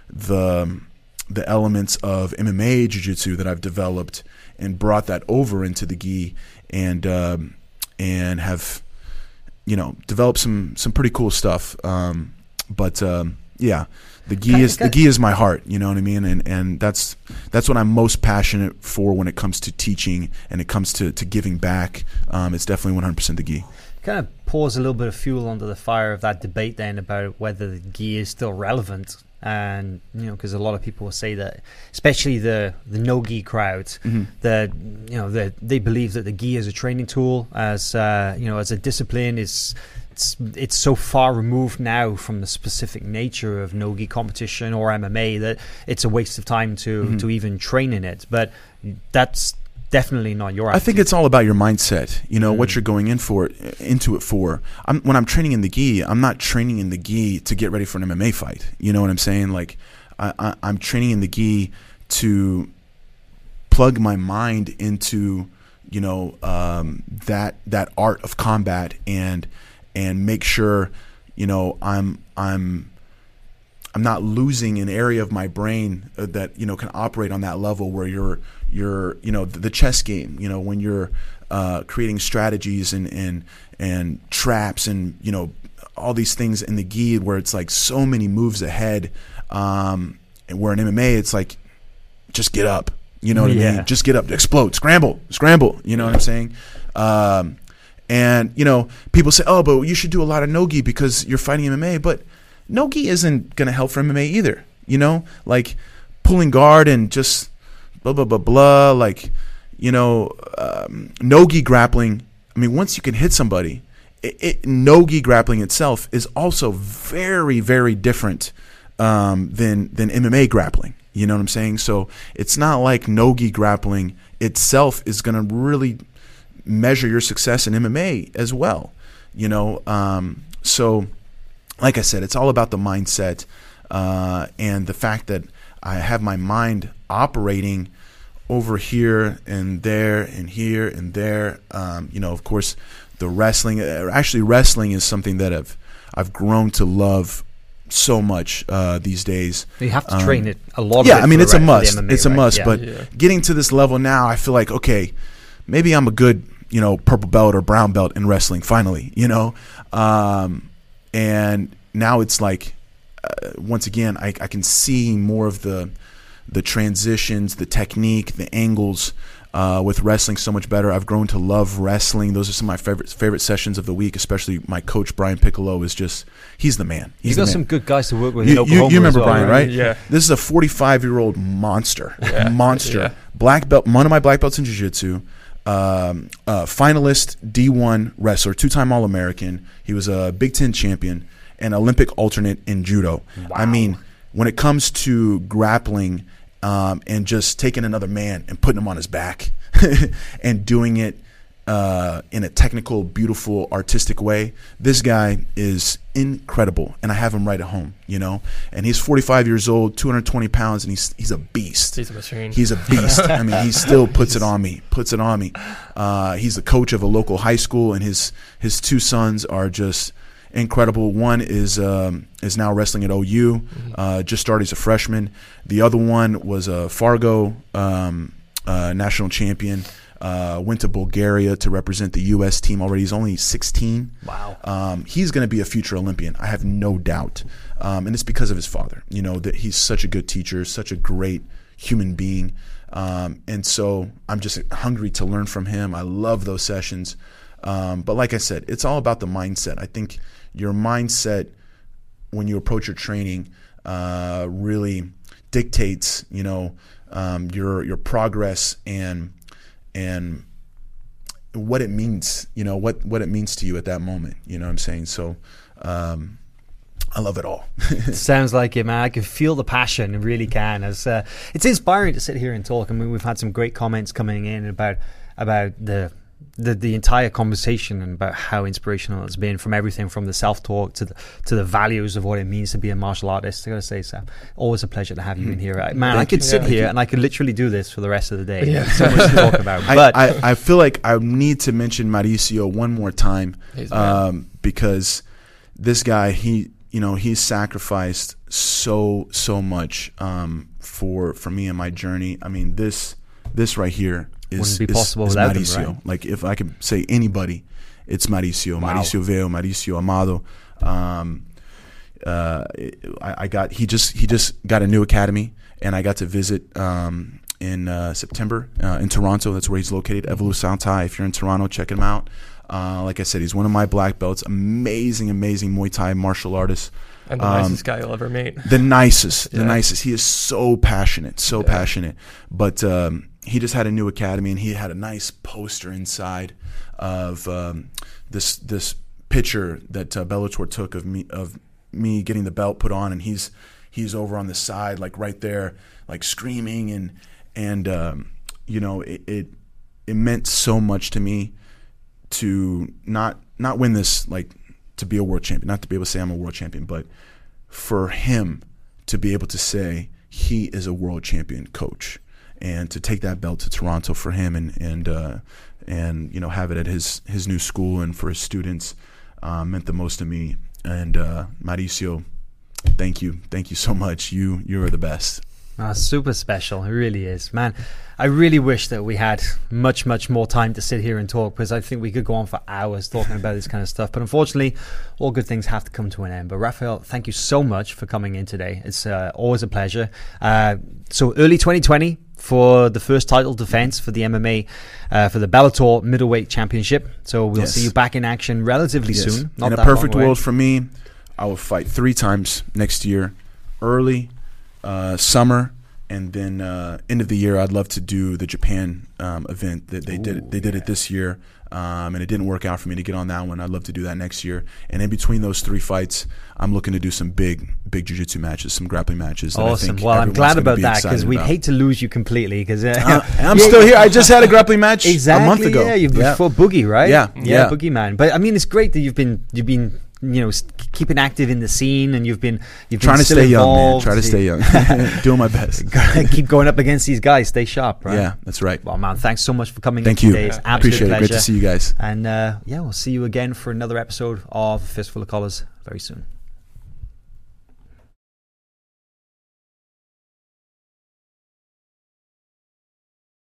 the, the elements of M M A jiu-jitsu that I've developed and brought that over into the gi, and, um, and have, you know, developed some, some pretty cool stuff. Um, but, um, yeah, the gi is, the gi is my heart, you know what I mean? And, and that's, that's what I'm most passionate for when it comes to teaching and it comes to, to giving back. Um, it's definitely one hundred percent the gi.
Kind of pours a little bit of fuel under the fire of that debate then about whether the gi is still relevant. And, you know, because a lot of people will say that, especially the, the no-gi crowds, mm-hmm. that, you know, that they believe that the gi is a training tool, as, uh, you know, as a discipline. Is it's, it's so far removed now from the specific nature of no-gi competition or M M A that it's a waste of time to, mm-hmm. to even train in it. But that's definitely not your attitude.
I think it's all about your mindset, you know, mm. what you're going in for, into it for. I'm, when I'm training in the gi, I'm not training in the gi to get ready for an M M A fight. You know what I'm saying? Like, I, I, I'm training in the gi to plug my mind into, you know, um, that that art of combat, and and make sure, you know, I'm I'm I'm not losing an area of my brain that, you know, can operate on that level where you're you're you know the, the chess game, you know, when you're uh, creating strategies and and and traps and you know all these things in the gi where it's like so many moves ahead. Um, and where in M M A it's like just get up. You know what yeah. I mean? Just get up, explode, scramble, scramble. You know what I'm saying? Um, and, you know, people say, oh, but you should do a lot of no-gi because you're fighting M M A. But no-gi isn't going to help for M M A either. You know? Like pulling guard and just blah, blah, blah, blah. Like, you know, um, no-gi grappling. I mean, once you can hit somebody, it, it, no-gi grappling itself is also very, very different um, than than M M A grappling. You know what I'm saying? So it's not like no-gi grappling itself is going to really measure your success in M M A as well. You know, um, so like I said, it's all about the mindset uh, and the fact that I have my mind operating over here and there and here and there. Um, you know, of course, the wrestling. Actually, wrestling is something that I've I've grown to love so much uh, these days.
You have to
um,
train it a lot.
Yeah,
of it
I mean
for
it's
the,
a must.
M M A,
it's a
right?
must.
Yeah.
But
Yeah.
getting to this level now, I feel like okay, maybe I'm a good you know purple belt or brown belt in wrestling. Finally, you know, um, and now it's like uh, once again I, I can see more of the the transitions, the technique, the angles. Uh, with wrestling so much better. I've grown to love wrestling. Those are some of my favorite favorite sessions of the week, especially my coach, Brian Piccolo, is just, he's the man. He's
You've got
the man.
some good guys to work with
You,
in
you,
Oklahoma
you remember
as well,
Brian, right?
Yeah.
This is a forty-five-year-old monster.
Yeah.
Monster.
Yeah.
Black belt, one of my black belts in jiu-jitsu, um, uh, finalist D one wrestler, two-time All-American. He was a Big Ten champion and Olympic alternate in judo.
Wow.
I mean, when it comes to grappling um, and just taking another man and putting him on his back and doing it uh, in a technical, beautiful, artistic way, this guy is incredible, and I have him right at home, you know. And he's forty-five years old, two hundred twenty pounds, and he's he's a beast.
He's a machine.
He's a beast. I mean, he still puts it on me, puts it on me. Uh, he's the coach of a local high school, and his his two sons are just incredible. One is um, is now wrestling at O U, mm-hmm. uh, just started as a freshman. The other one was a Fargo um, uh, national champion. Uh, went to Bulgaria to represent the U S team already. He's only sixteen.
Wow.
Um, he's going to be a future Olympian. I have no doubt. Um, and it's because of his father. You know, that he's such a good teacher, such a great human being. Um, and so I'm just hungry to learn from him. I love those sessions. Um, but like I said, it's all about the mindset. I think your mindset when you approach your training uh, really dictates, you know, um, your your progress and and what it means, you know, what, what it means to you at that moment. You know what I'm saying? So um, I love it all.
Sounds like it, man. I can feel the passion. It really can. As uh, it's inspiring to sit here and talk. I mean, we've had some great comments coming in about about the the, the entire conversation and about how inspirational it's been, from everything from the self-talk to the, to the values of what it means to be a martial artist. I gotta say, Sam, always a pleasure to have you in here. Man, Thank I could you. sit yeah, here and I could literally do this for the rest of the day. Yeah. So much to talk about. But
I, I, I feel like I need to mention Mauricio one more time um, because this guy, he, you know, he's sacrificed so, so much um, for for me and my journey. I mean, this this right here is,
Wouldn't be
is,
possible
is
without
Mauricio.
them, right?
Like, if I could say anybody, it's Mauricio.
Wow.
Mauricio Veo, Mauricio Amado. Um, uh, I, I got he just he just got a new academy, and I got to visit um, in uh, September uh, in Toronto. That's where he's located. Evolu Santai. If you're in Toronto, check him out. Uh, like I said, he's one of my black belts. Amazing, amazing Muay Thai martial artist.
And the
um,
nicest guy you'll ever meet.
The nicest, the
Yeah.
nicest. He is so passionate, so
Yeah.
passionate. But um, he just had a new academy, and he had a nice poster inside of um, this this picture that uh, Bellator took of me of me getting the belt put on, and he's he's over on the side, like right there, like screaming, and and um, you know it, it it meant so much to me to not not win this, like to be a world champion, not to be able to say I'm a world champion, but for him to be able to say he is a world champion coach, and to take that belt to Toronto for him, and and uh, and you know have it at his his new school and for his students uh, meant the most to me. And uh, Mauricio, thank you, thank you so much. You you are the best.
Oh, super special. It really is, man. I really wish that we had much, much more time to sit here and talk, because I think we could go on for hours talking about this kind of stuff. But unfortunately, all good things have to come to an end. But Rafael, thank you so much for coming in today. It's uh, always a pleasure. Uh, so early twenty twenty for the first title defense for the M M A, uh, for the Bellator Middleweight Championship. So we'll
Yes.
see you back in action relatively
Yes.
soon. Not
In a
that
perfect
long away.
world for me, I will fight three times next year, early, uh, summer, and then uh, end of the year. I'd love to do the Japan um, event that they Ooh, did. They did yeah. it this year, um, and it didn't work out for me to get on that one. I'd love to do that next year. And in between those three fights, I'm looking to do some big, big jiu-jitsu matches, some grappling matches. That
Awesome.
I think
well, I'm
everyone's
glad
gonna
about
be
that,
excited
because we'd
about.
hate to lose you completely. Because uh,
Uh, I'm
yeah,
still
yeah.
here. I just had a grappling match
exactly,
a month ago.
Yeah, you
yeah.
fought Boogie, right?
Yeah,
yeah,
yeah.
Boogie Man. But I mean, it's great that you've been you've been you know s- keeping active in the scene, and you've been you've
Trying
been
to
still
stay young, man.
involved.
Try to stay young. Doing my best.
Keep going up against these guys. Stay sharp, right?
Yeah, that's right.
Well, man, thanks so much for coming
Thank
in
you.
today. It's
Yeah.
absolute
Appreciate
pleasure.
it. Great to see you guys.
And uh, yeah, we'll see you again for another episode of Fistful of Collars very soon.